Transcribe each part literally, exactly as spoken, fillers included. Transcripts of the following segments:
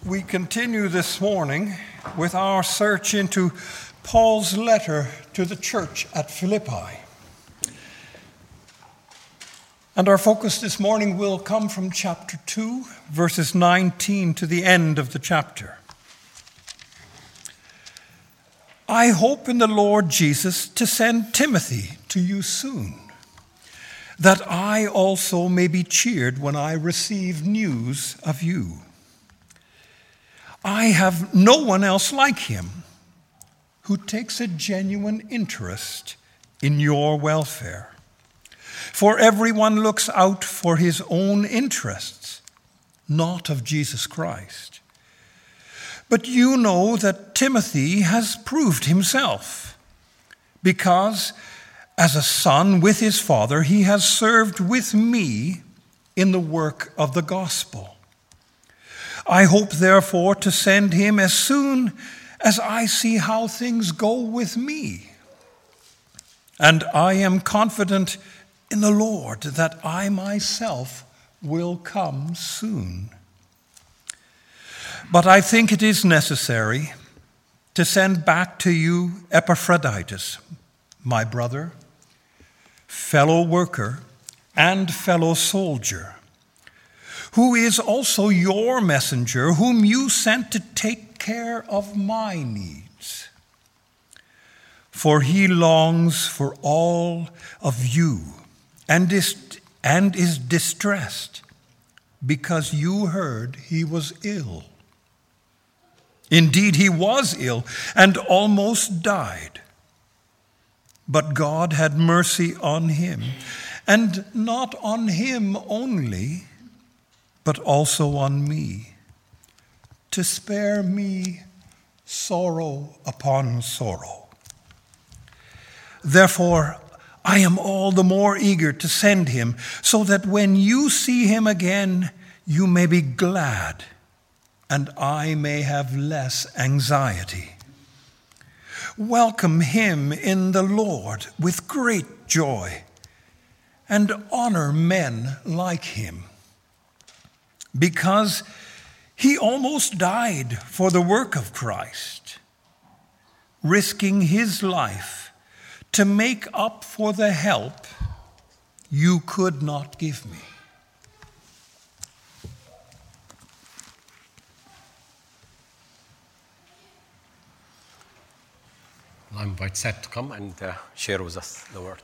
We continue this morning with our search into Paul's letter to the church at Philippi. And our focus this morning will come from chapter two, verses nineteen to the end of the chapter. I hope in the Lord Jesus to send Timothy to you soon, that I also may be cheered when I receive news of you. I have no one else like him who takes a genuine interest in your welfare. For everyone looks out for his own interests, not of Jesus Christ. But you know that Timothy has proved himself, because as a son with his father, he has served with me in the work of the gospel. I hope, therefore, to send him as soon as I see how things go with me. And I am confident in the Lord that I myself will come soon. But I think it is necessary to send back to you Epaphroditus, my brother, fellow worker, and fellow soldier, who is also your messenger, whom you sent to take care of my needs. For he longs for all of you and is, and is distressed because you heard he was ill. Indeed, he was ill and almost died. But God had mercy on him, and not on him only, but also on me, to spare me sorrow upon sorrow. Therefore, I am all the more eager to send him, so that when you see him again, you may be glad, and I may have less anxiety. Welcome him in the Lord with great joy, and honor men like him, because he almost died for the work of Christ, risking his life to make up for the help you could not give me. I invite Seth to come and uh, share with us the word.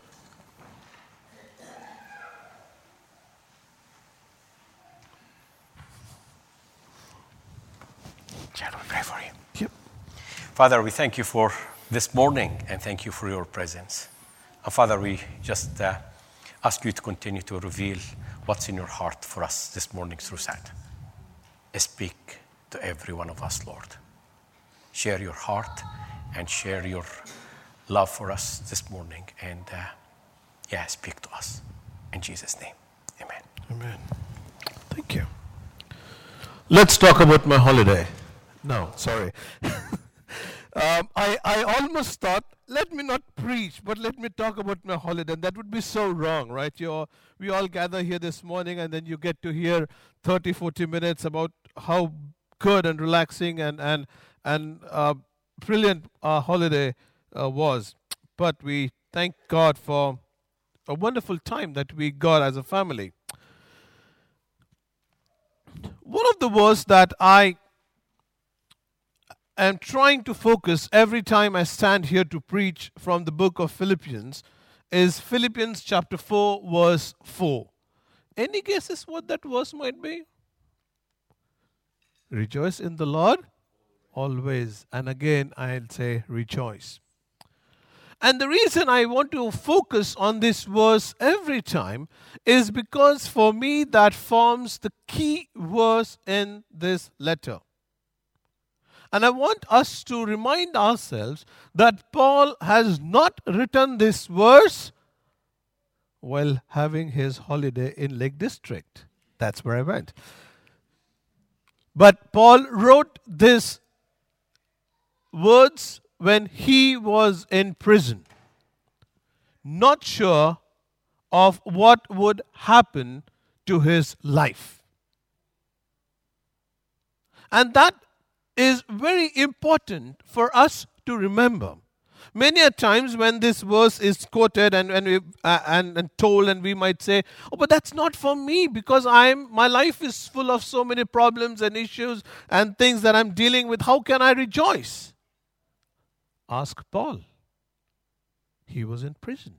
Chad, we pray for you. Yep. Father, we thank you for this morning and thank you for your presence. And Father, we just uh, ask you to continue to reveal what's in your heart for us this morning through Seth. Speak to every one of us, Lord. Share your heart and share your love for us this morning. And uh, yeah, speak to us. In Jesus' name, amen. Amen. Thank you. Let's talk about my holiday. No, sorry. um, I, I almost thought, let me not preach, but let me talk about my holiday. That would be so wrong, right? You're, we all gather here this morning and then you get to hear thirty, forty minutes about how good and relaxing and, and, and uh, brilliant our holiday uh, was. But we thank God for a wonderful time that we got as a family. One of the words that I am trying to focus every time I stand here to preach from the book of Philippians is Philippians chapter four, verse four. Any guesses what that verse might be? Rejoice in the Lord always. And again, I'll say rejoice. And the reason I want to focus on this verse every time is because for me that forms the key verse in this letter. And I want us to remind ourselves that Paul has not written this verse while having his holiday in Lake District. That's where I went. But Paul wrote these words when he was in prison, not sure of what would happen to his life. And that is very important for us to remember. Many a times when this verse is quoted and and, we, uh, and and told, and we might say, "Oh, but that's not for me because I'm my life is full of so many problems and issues and things that I'm dealing with. How can I rejoice?" Ask Paul. He was in prison,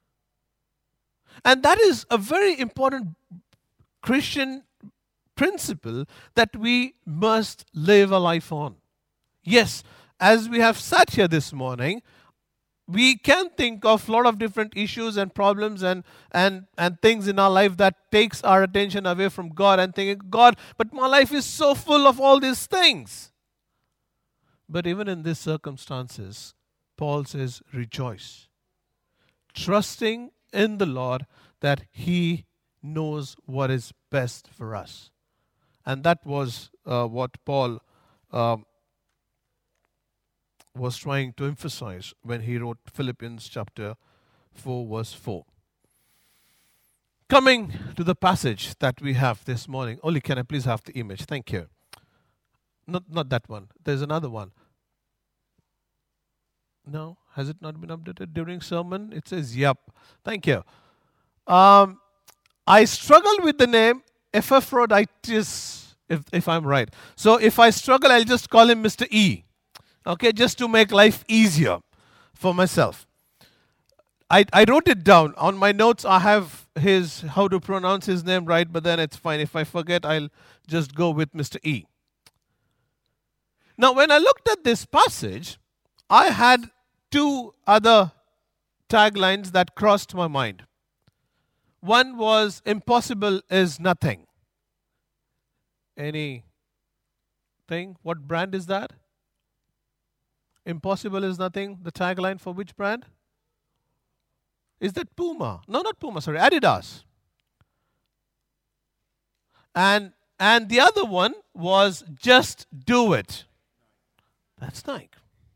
and that is a very important Christian principle that we must live a life on. Yes, as we have sat here this morning, we can think of a lot of different issues and problems and, and, and things in our life that takes our attention away from God and thinking, God, but my life is so full of all these things. But even in these circumstances, Paul says, rejoice, trusting in the Lord that He knows what is best for us. And that was uh, what Paul um, was trying to emphasize when he wrote Philippians chapter four, verse four. Coming to the passage that we have this morning. Oli, can I please have the image? Thank you. Not, not that one. There's another one. No? Has it not been updated during sermon? It says, yep. Thank you. Um, I struggle with the name Epaphroditus, if, if I'm right. So if I struggle, I'll just call him Mister E. Okay, just to make life easier for myself. I, I wrote it down. On my notes, I have his, how to pronounce his name right, but then it's fine. If I forget, I'll just go with Mister E. Now, when I looked at this passage, I had two other taglines that crossed my mind. One was, impossible is nothing. Anything? What brand is that? Impossible is nothing. The tagline for which brand? Is that Puma? No, not Puma, sorry, Adidas. And and the other one was just do it. That's Nike.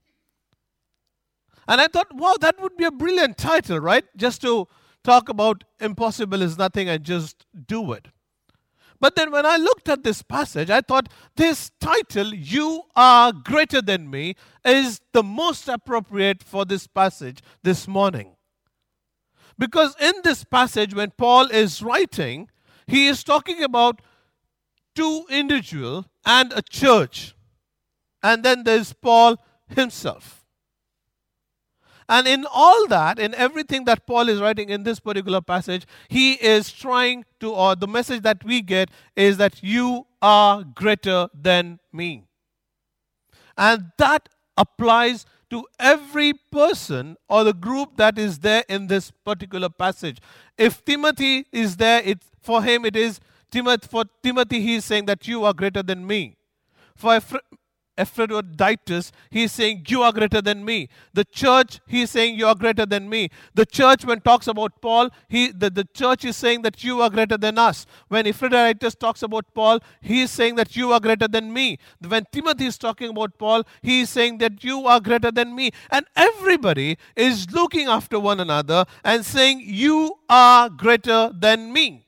And I thought, wow, that would be a brilliant title, right? Just to talk about impossible is nothing and just do it. But then when I looked at this passage, I thought this title, You Are Greater Than Me, is the most appropriate for this passage this morning. Because in this passage, when Paul is writing, he is talking about two individuals and a church. And then there's Paul himself. And in all that, in everything that Paul is writing in this particular passage, he is trying to, or the message that we get is that you are greater than me. And that applies to every person or the group that is there in this particular passage. If Timothy is there, it, for him it is, Timothy, for Timothy he is saying that you are greater than me. For Epaphroditus, he is saying, you are greater than me. The church, he is saying, you are greater than me. The church, when talks about Paul, he the, the church is saying that you are greater than us. When Epaphroditus talks about Paul, he is saying that you are greater than me. When Timothy is talking about Paul, he is saying that you are greater than me. And everybody is looking after one another and saying, you are greater than me.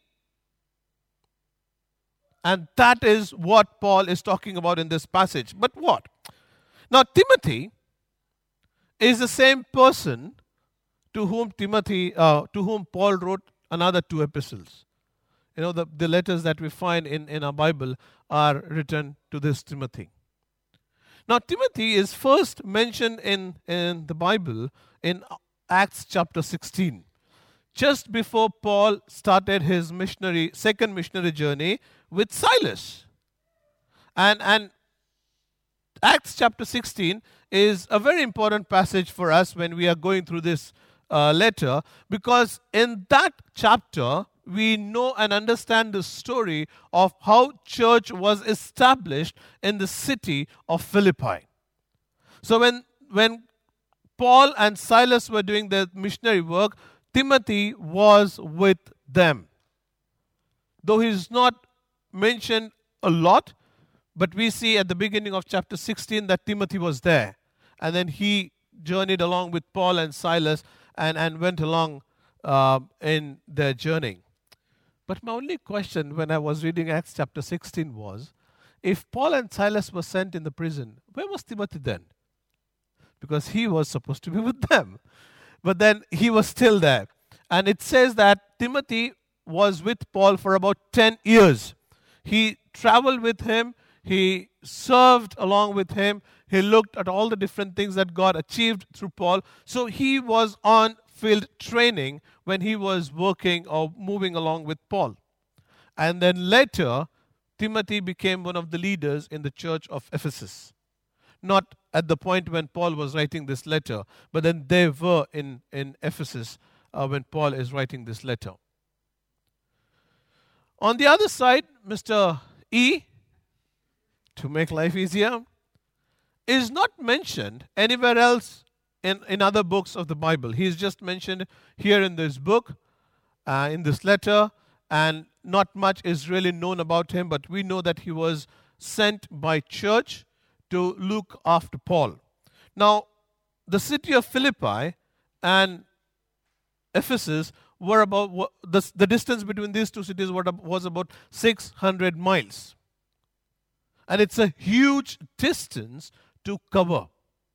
And that is what Paul is talking about in this passage. But what? Now, Timothy is the same person to whom Timothy, uh, to whom Paul wrote another two epistles. You know, the, the letters that we find in, in our Bible are written to this Timothy. Now, Timothy is first mentioned in, in the Bible in Acts chapter sixteen. Just before Paul started his missionary, second missionary journey with Silas. And, and Acts chapter sixteen is a very important passage for us when we are going through this uh, letter, because in that chapter, we know and understand the story of how church was established in the city of Philippi. So when, when Paul and Silas were doing their missionary work, Timothy was with them. Though he is not mentioned a lot, but we see at the beginning of chapter sixteen that Timothy was there. And then he journeyed along with Paul and Silas and, and went along uh, in their journey. But my only question when I was reading Acts chapter sixteen was, if Paul and Silas were sent in the prison, where was Timothy then? Because he was supposed to be with them. But then he was still there. And it says that Timothy was with Paul for about ten years. He traveled with him. He served along with him. He looked at all the different things that God achieved through Paul. So he was on field training when he was working or moving along with Paul. And then later, Timothy became one of the leaders in the church of Ephesus. Not at the point when Paul was writing this letter, but then they were in, in Ephesus uh, when Paul is writing this letter. On the other side, Mister E, to make life easier, is not mentioned anywhere else in, in other books of the Bible. He is just mentioned here in this book, uh, in this letter, and not much is really known about him, but we know that he was sent by church to look after Paul. Now, the city of Philippi and Ephesus were about, the, the distance between these two cities was about six hundred miles. And it's a huge distance to cover.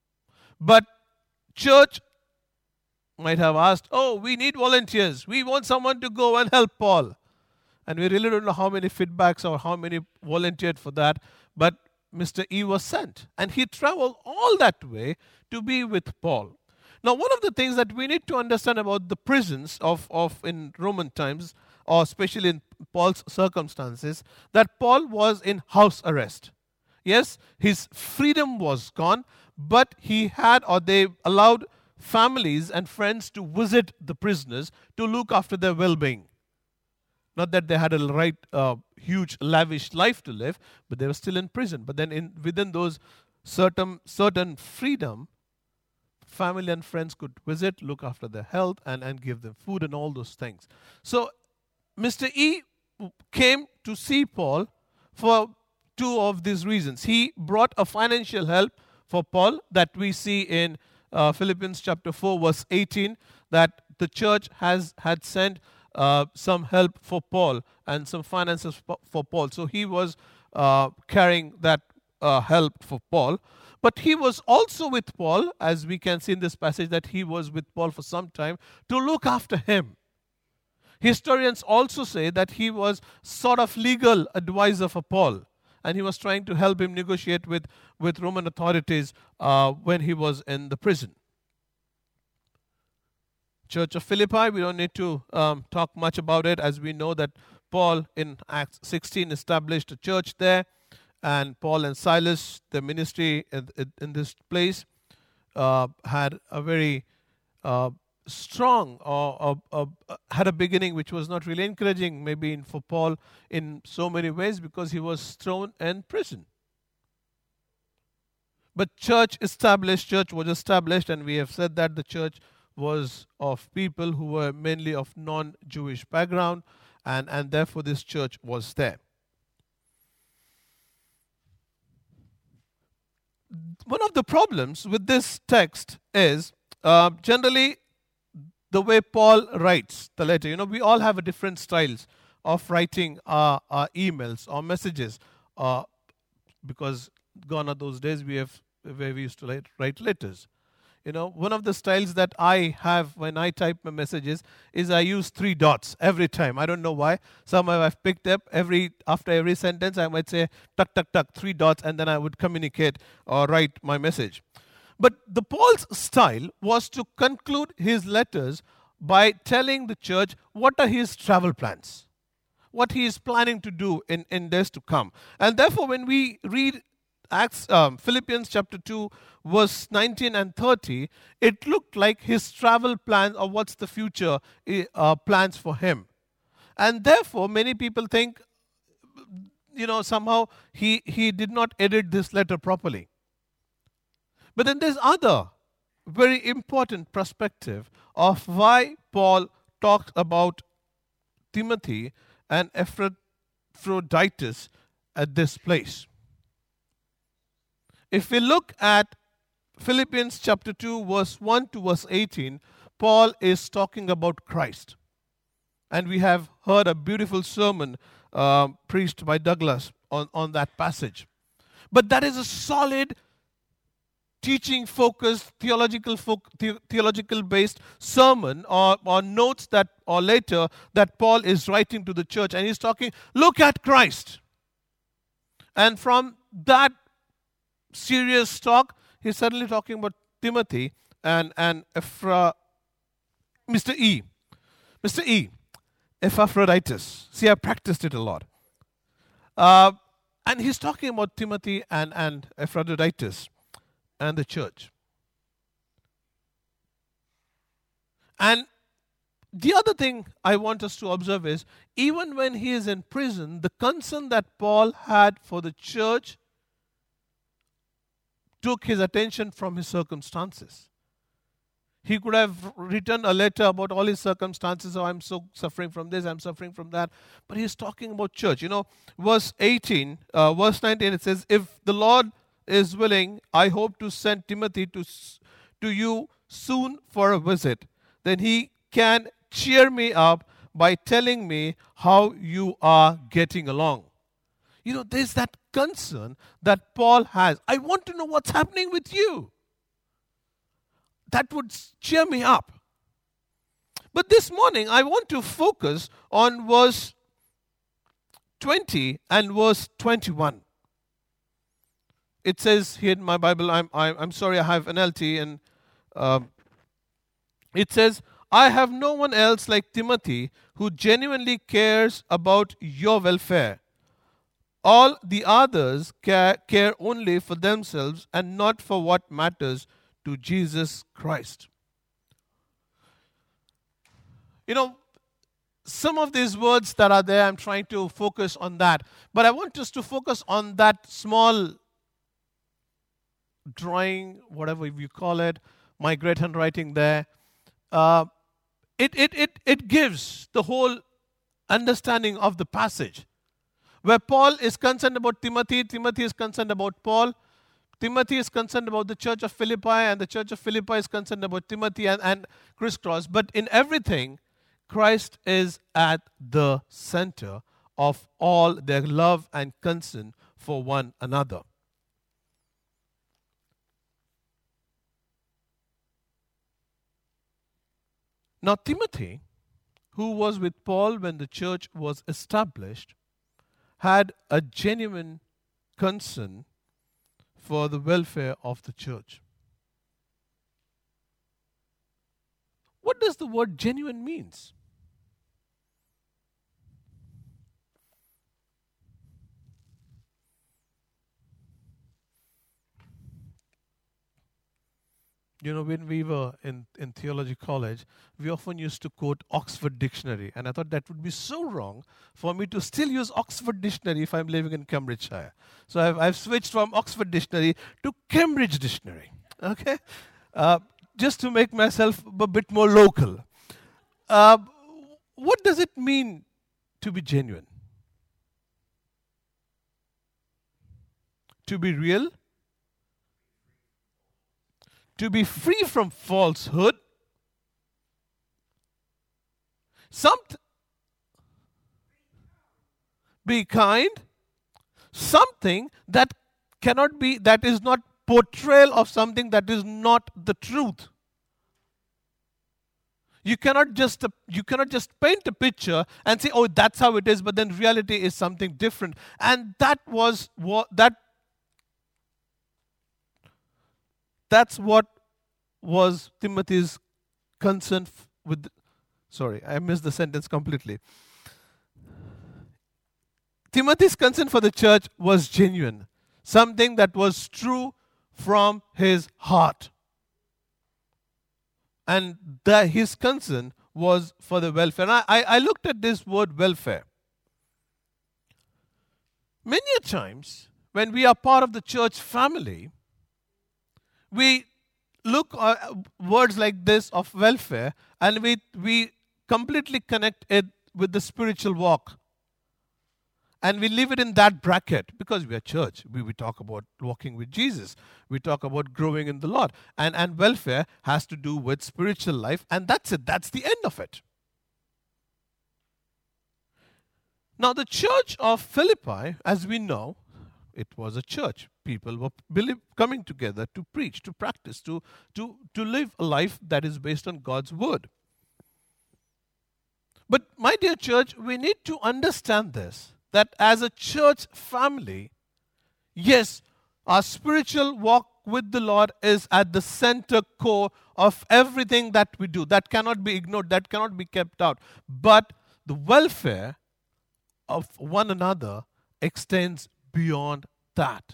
But church might have asked, oh, we need volunteers. We want someone to go and help Paul. And we really don't know how many feedbacks or how many volunteered for that. But Mister E was sent. And he traveled all that way to be with Paul. Now, one of the things that we need to understand about the prisons of, of in Roman times, or especially in Paul's circumstances, that Paul was in house arrest. Yes, his freedom was gone, but he had, or they allowed families and friends to visit the prisoners to look after their well-being. Not that they had a right, uh, huge, lavish life to live, but they were still in prison. But then in, within those certain, certain freedom, family and friends could visit, look after their health, and, and give them food and all those things. So Mister E came to see Paul for two of these reasons. He brought a financial help for Paul that we see in uh, Philippians chapter four, verse eighteen, that the church has had sent uh, some help for Paul and some finances for Paul. So he was uh, carrying that uh, help for Paul. But he was also with Paul, as we can see in this passage, that he was with Paul for some time to look after him. Historians also say that he was sort of legal advisor for Paul, and he was trying to help him negotiate with, with Roman authorities uh, when he was in the prison. Church of Philippi, we don't need to um, talk much about it, as we know that Paul in Acts sixteen established a church there, and Paul and Silas, the ministry in, in this place, uh, had a very uh, strong or, or, or had a beginning which was not really encouraging maybe in, for Paul in so many ways, because he was thrown in prison. But church established, church was established, and we have said that the church was of people who were mainly of non-Jewish background, and, and therefore this church was there. One of the problems with this text is uh, generally the way Paul writes the letter. You know, we all have a different styles of writing our, our emails or messages, uh, because gone are those days we have where we used to write, write letters. You know, one of the styles that I have when I type my messages is I use three dots every time. I don't know why. Somehow I've picked up every after every sentence I might say tuck tuck tuck three dots, and then I would communicate or write my message. But the Paul's style was to conclude his letters by telling the church what are his travel plans, what he is planning to do in, in days to come. And therefore, when we read Acts, um, Philippians chapter two, verse nineteen and thirty, it looked like his travel plans or what's the future uh, plans for him. And therefore, many people think, you know, somehow he, he did not edit this letter properly. But then there's other very important perspective of why Paul talked about Timothy and Epaphroditus at this place. If we look at Philippians chapter two, verse one to verse eighteen, Paul is talking about Christ. And we have heard a beautiful sermon uh, preached by Douglas on, on that passage. But that is a solid teaching focused, theological fo- the- theological based sermon or, or notes that or later that Paul is writing to the church, and he's talking, look at Christ. And from that serious talk, he's suddenly talking about Timothy and, and Ephra, Mister E. Mister E, Epaphroditus. See, I practiced it a lot. Uh, and he's talking about Timothy and, and Epaphroditus and the church. And the other thing I want us to observe is, even when he is in prison, the concern that Paul had for the church took his attention from his circumstances. He could have written a letter about all his circumstances. Oh, I'm so suffering from this, I'm suffering from that. But he's talking about church. You know, verse eighteen, uh, verse nineteen, it says, if the Lord is willing, I hope to send Timothy to, to you soon for a visit. Then he can cheer me up by telling me how you are getting along. You know, there's that concern that Paul has. I want to know what's happening with you. That would cheer me up. But this morning, I want to focus on verse twenty and verse twenty-one. It says here in my Bible, I'm, I'm, I'm sorry, I have N L T, and uh, it says, I have no one else like Timothy who genuinely cares about your welfare. All the others care, care only for themselves and not for what matters to Jesus Christ. You know, some of these words that are there, I'm trying to focus on that. But I want us to focus on that small drawing, whatever you call it, my great handwriting there. Uh, it, it, it, it gives the whole understanding of the passage. Where Paul is concerned about Timothy, Timothy is concerned about Paul. Timothy is concerned about the church of Philippi, and the church of Philippi is concerned about Timothy, and, and crisscross. But in everything, Christ is at the center of all their love and concern for one another. Now, Timothy, who was with Paul when the church was established, had a genuine concern for the welfare of the church. What does the word genuine means? You know, when we were in, in theology college, we often used to quote Oxford Dictionary. And I thought that would be so wrong for me to still use Oxford Dictionary if I'm living in Cambridgeshire. So I've, I've switched from Oxford Dictionary to Cambridge Dictionary. Okay? Uh, just to make myself a bit more local. Uh, what does it mean to be genuine? To be real? To be free from falsehood, some be kind, something that cannot be, that is not portrayal of something that is not the truth. You cannot just you cannot just paint a picture and say, oh, that's how it is, but then reality is something different. And that was what that. That's what was Timothy's concern with. Sorry, I missed the sentence completely. Timothy's concern for the church was genuine, something that was true from his heart. And the, his concern was for the welfare. And I, I, I looked at this word welfare. Many a times, when we are part of the church family, we look at words like this of welfare and we, we completely connect it with the spiritual walk. And we leave it in that bracket because we are church. We, we talk about walking with Jesus. We talk about growing in the Lord. And, and welfare has to do with spiritual life, and that's it. That's the end of it. Now, the church of Philippi, as we know, it was a church. People were believe, coming together to preach, to practice, to, to, to live a life that is based on God's word. But my dear church, we need to understand this, that as a church family, yes, our spiritual walk with the Lord is at the center core of everything that we do. That cannot be ignored, that cannot be kept out. But the welfare of one another extends beyond that.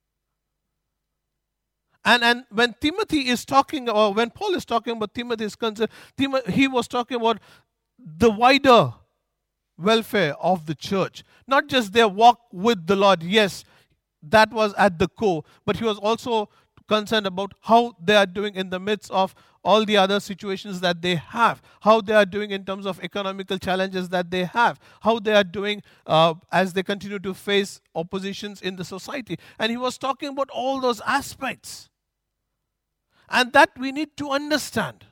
And, and when Timothy is talking, or when Paul is talking about Timothy's concern, Timothy, he was talking about the wider welfare of the church. Not just their walk with the Lord. Yes, that was at the core. But he was also concerned about how they are doing in the midst of all the other situations that they have, how they are doing in terms of economical challenges that they have, how they are doing uh, as they continue to face oppositions in the society. And he was talking about all those aspects. And that we need to understand.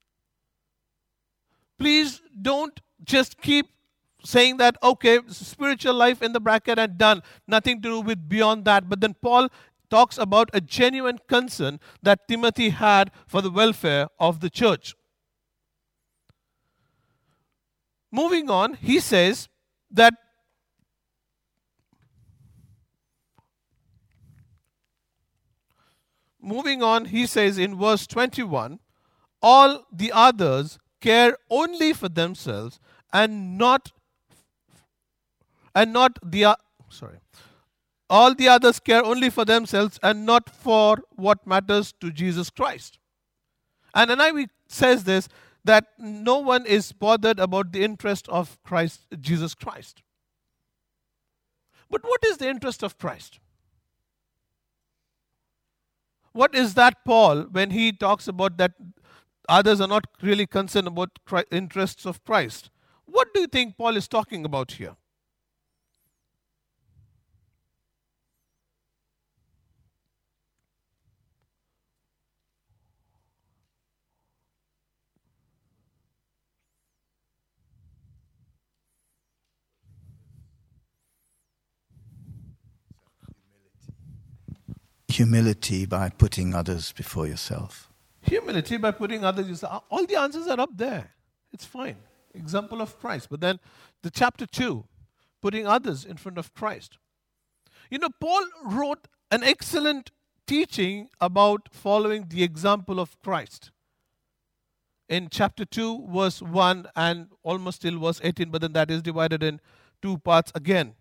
Please don't just keep saying that, okay, spiritual life in the bracket and done, nothing to do with beyond that. But then Paul talks about a genuine concern that Timothy had for the welfare of the church. Moving on, he says that moving on, he says in verse twenty-one, all the others care only for themselves and not and not the uh, sorry. All the others care only for themselves and not for what matters to Jesus Christ. And N I V says this, that no one is bothered about the interest of Christ, Jesus Christ. But what is the interest of Christ? What is that, Paul, when he talks about that others are not really concerned about Christ, interests of Christ? What do you think Paul is talking about here? Humility by putting others before yourself. Humility by putting others yourself. All the answers are up there. It's fine. Example of Christ. But then the chapter two, putting others in front of Christ. You know, Paul wrote an excellent teaching about following the example of Christ. In chapter two, verse one and almost till verse eighteen, but then that is divided in two parts again.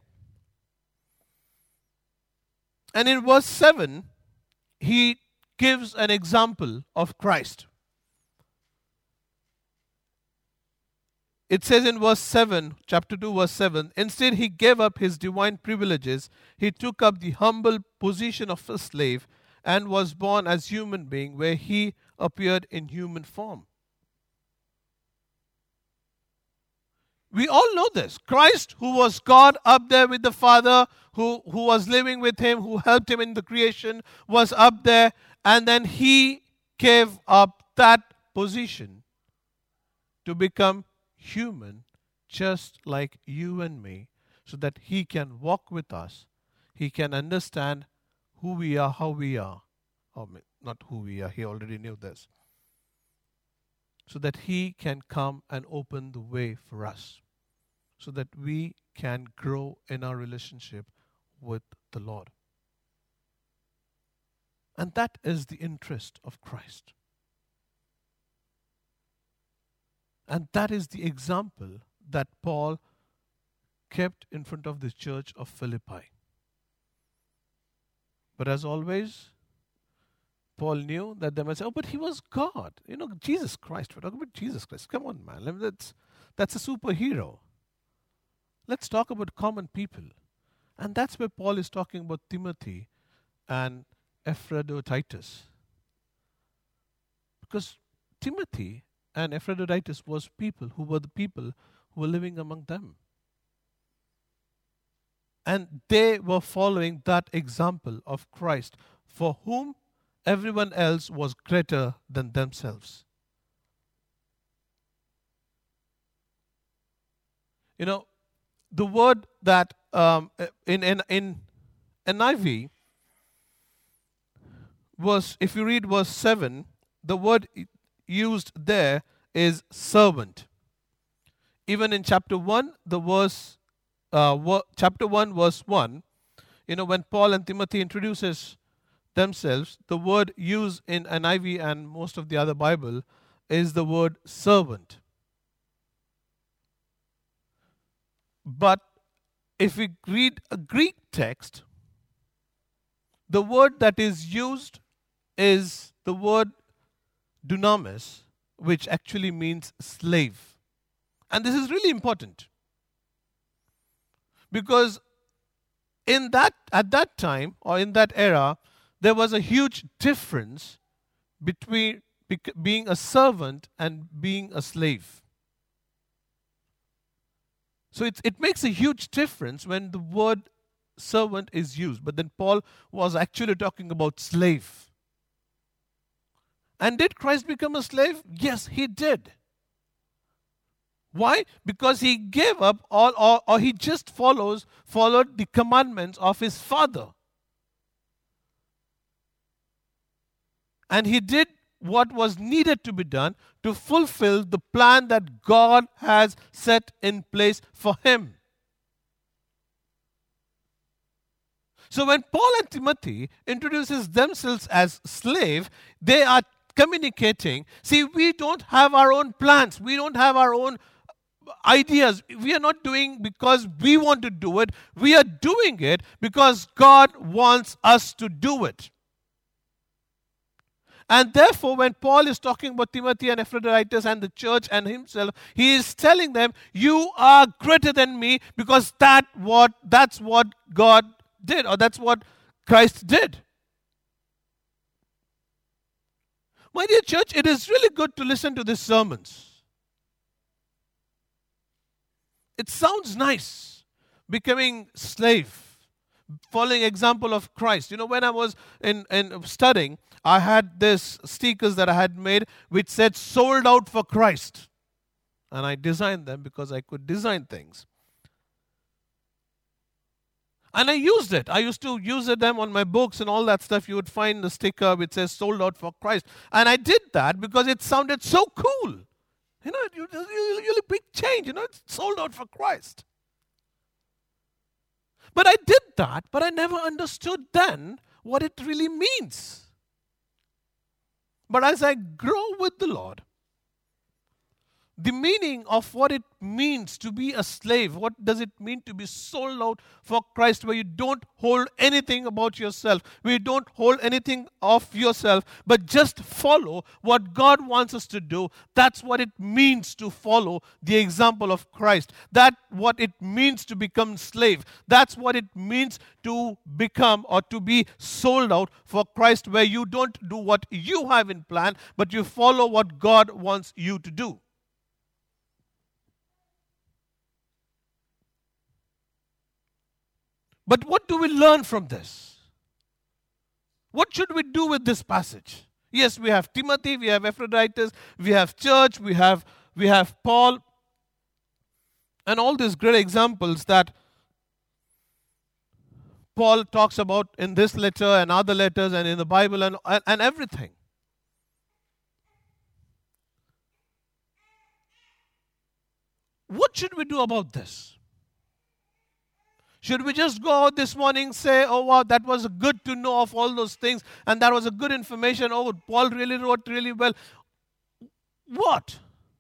And in verse seven, he gives an example of Christ. It says in verse seven, chapter two, verse seven, instead he gave up his divine privileges. He took up the humble position of a slave and was born as human being, where he appeared in human form. We all know this. Christ, who was God up there with the Father, who, who was living with him, who helped him in the creation, was up there, and then he gave up that position to become human, just like you and me, so that he can walk with us. He can understand who we are, how we are. Or not who we are, he already knew this. So that he can come and open the way for us, so that we can grow in our relationship with the Lord. And that is the interest of Christ. And that is the example that Paul kept in front of the church of Philippi. But as always, Paul knew that they might say, oh, but he was God. You know, Jesus Christ. We're talking about Jesus Christ. Come on, man. I mean, that's, that's a superhero. Let's talk about common people. And that's where Paul is talking about Timothy and Epaphroditus. Because Timothy and Epaphroditus was people who were the people who were living among them. And they were following that example of Christ, for whom everyone else was greater than themselves. You know, the word that um, in, in, in N I V was, if you read verse seven, the word used there is servant. Even in chapter one, the verse, uh, wo- chapter one, verse one, you know, when Paul and Timothy introduces themselves, the word used in N I V and most of the other Bible is the word servant. But if we read a Greek text, the word that is used is the word dunamis, which actually means slave. And this is really important, because in that at that time or in that era, there was a huge difference between being a servant and being a slave. So it's, it makes a huge difference when the word servant is used. But then Paul was actually talking about slave. And did Christ become a slave? Yes, he did. Why? Because he gave up all, or, or he just follows, followed the commandments of his Father. And he did what was needed to be done to fulfill the plan that God has set in place for him. So when Paul and Timothy introduces themselves as slave, they are communicating, see, we don't have our own plans. We don't have our own ideas. We are not doing because we want to do it. We are doing it because God wants us to do it. And therefore, when Paul is talking about Timothy and Epaphroditus and the church and himself, he is telling them, you are greater than me, because that what that's what God did, or that's what Christ did. My dear church, it is really good to listen to these sermons. It sounds nice, becoming slave, following example of Christ. You know, when I was in, in studying, I had this stickers that I had made which said sold out for Christ. And I designed them because I could design things. And I used it. I used to use them on my books and all that stuff. You would find the sticker which says sold out for Christ. And I did that because it sounded so cool. You know, you, you, really big change. You know, it's sold out for Christ. But I did that, but I never understood then what it really means. But as I grow with the Lord, the meaning of what it means to be a slave, what does it mean to be sold out for Christ, where you don't hold anything about yourself, where you don't hold anything of yourself, but just follow what God wants us to do. That's what it means to follow the example of Christ. That's what it means to become slave. That's what it means to become or to be sold out for Christ, where you don't do what you have in plan, but you follow what God wants you to do. But what do we learn from this? What should we do with this passage? Yes, we have Timothy, we have Epaphroditus, we have church, we have, we have Paul, and all these great examples that Paul talks about in this letter and other letters and in the Bible and, and, and everything. What should we do about this? Should we just go out this morning, say, oh wow, that was good to know of all those things, and that was a good information, oh, Paul really wrote really well. What?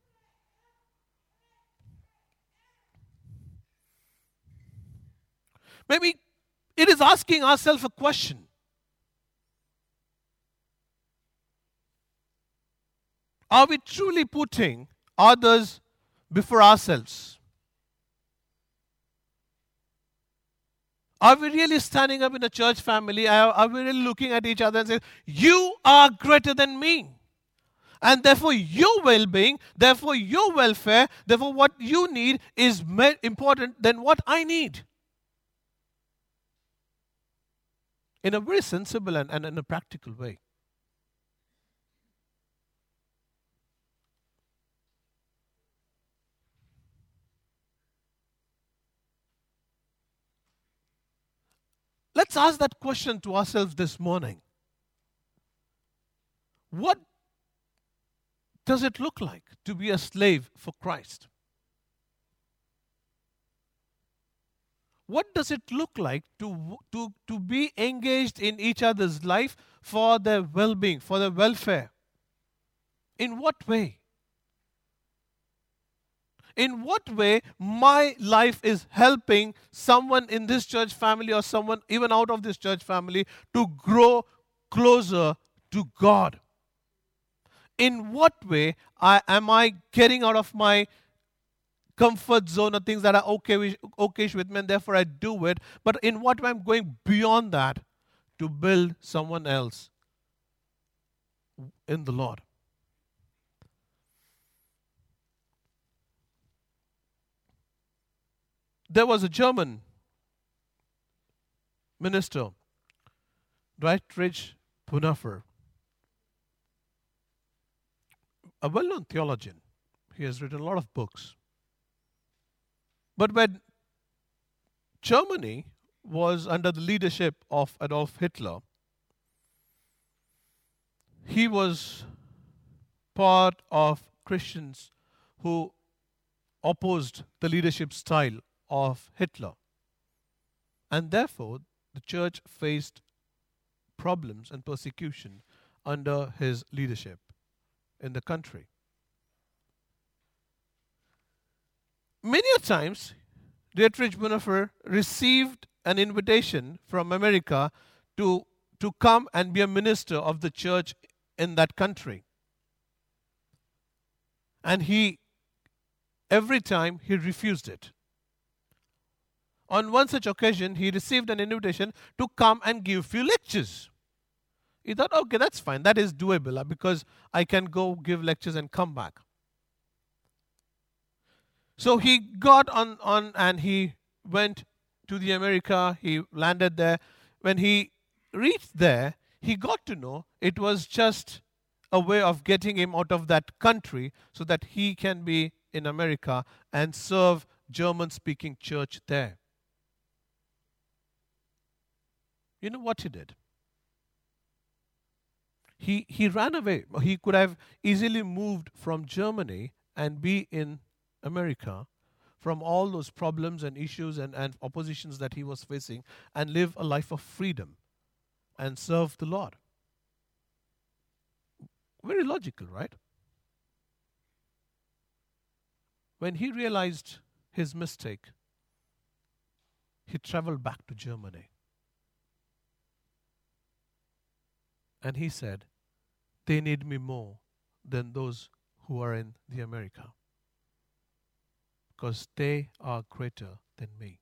Maybe it is asking ourselves a question. Are we truly putting others before ourselves? Are we really standing up in a church family? Are, are we really looking at each other and saying, you are greater than me? And therefore your well-being, therefore your welfare, therefore what you need is more important than what I need. In a very sensible and, and in a practical way. let's ask that question to ourselves this morning. What does it look like to be a slave for Christ? What does it look like to, to, to be engaged in each other's life for their well-being, for their welfare? In what way? In what way my life is helping someone in this church family or someone even out of this church family to grow closer to God? In what way I, am I getting out of my comfort zone or things that are okay with, okayish with me and therefore I do it? But in what way I'm going beyond that to build someone else in the Lord? There was a German minister, Dietrich Bonhoeffer, a well-known theologian. He has written a lot of books. But when Germany was under the leadership of Adolf Hitler, he was part of Christians who opposed the leadership style of Hitler. And therefore, the church faced problems and persecution under his leadership in the country. Many a times, Dietrich Bonhoeffer received an invitation from America to, to come and be a minister of the church in that country. And he, every time, he refused it. On one such occasion, he received an invitation to come and give a few lectures. He thought, okay, that's fine. That is doable because I can go give lectures and come back. So he got on, on and he went to the America. He landed there. When he reached there, he got to know it was just a way of getting him out of that country so that he can be in America and serve German-speaking church there. You know what he did? He, he ran away. He could have easily moved from Germany and be in America from all those problems and issues and, and oppositions that he was facing and live a life of freedom and serve the Lord. Very logical, right? When he realized his mistake, he traveled back to Germany. And he said, they need me more than those who are in the America, because they are greater than me.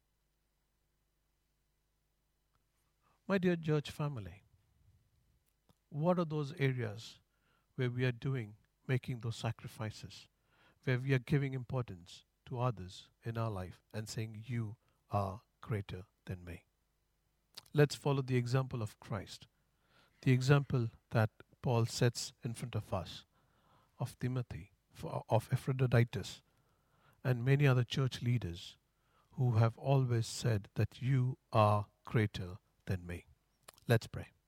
My dear church family, what are those areas where we are doing, making those sacrifices, where we are giving importance to others in our life and saying, you are greater than me? Let's follow the example of Christ. The example that Paul sets in front of us, of Timothy, of Epaphroditus, and many other church leaders who have always said that you are greater than me. Let's pray.